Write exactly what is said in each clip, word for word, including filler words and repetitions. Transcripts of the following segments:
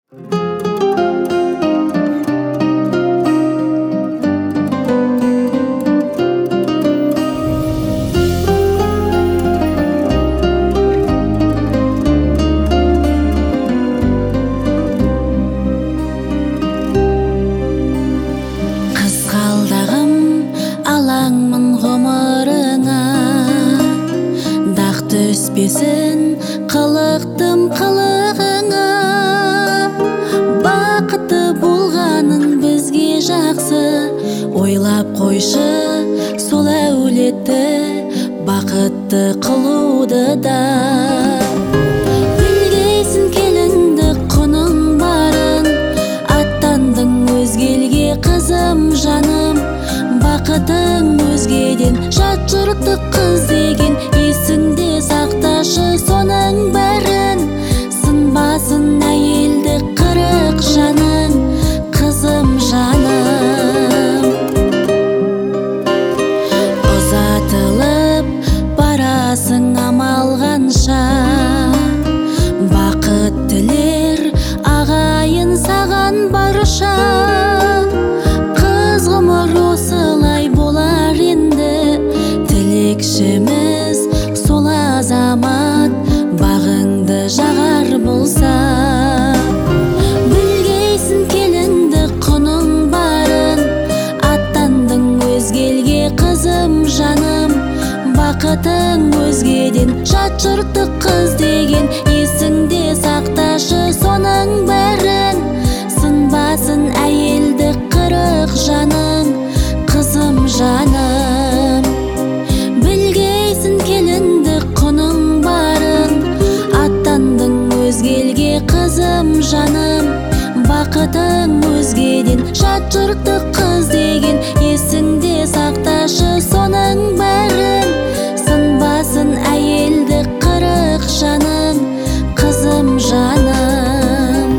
Қызғалдағым, алаңмын ғұмырыңа, дақ түспесін қылықтым қылығыңа. Бақытты болғаның бізге жақсы, ойлап қойшы сол әулетті, бақытты қылуды да. Білгейсін келінді құның барын, аттандың өзге елге қызым жаным. Бақытың өзгеден, жат жұрттық қыз деген, есіңде сақташы соның бәрін. Сынбасын әйелді қырық жаның, қызым жаным. Ұзатылып барасың амал қанша, бақыт тілер ағайын саған барша. Қыз ғұмыр осылай болар енді, тілекшіміз сол азамат, бағыңды жағар болса. Білгейсін келінді құның барын, аттандың өзге елге қызым жаным. Бақытың өзгеден, жат жұрттық қыз деген, есіңде сақташы соның бәрін. Сынбасын әйелді қырық жаның, қызым жаным. Білгейсін келінді құның барын, аттандың өзге елге қызым жаным. Бақытың өзгеден, жат жұрттық қыз деген, есіңде сақташы соның бәрін. Сынбасын әйелді қырық жаның, қызым жаным.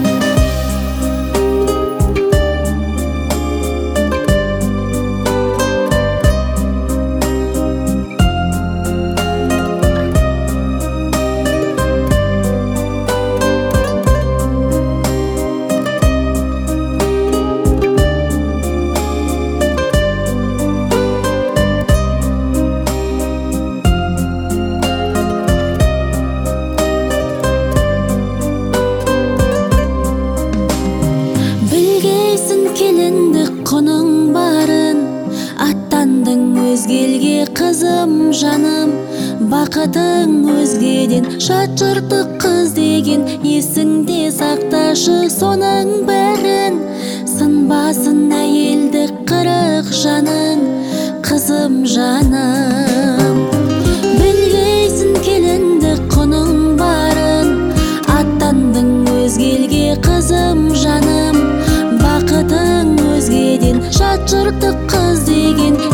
Білгейсін келінді құның барын, аттандың өзге елге қызым жаным. Бақытың өзгеден, жат жұрттық қыз деген, есіңде сақташы соның бәрін. Сынбасын әйелді қырық жаның, қызым жаным. Білгейсін келінді құның барын, аттандың өзге елге қызым жаным. Бақытың өзгеден, жат жұрттық қыз деген,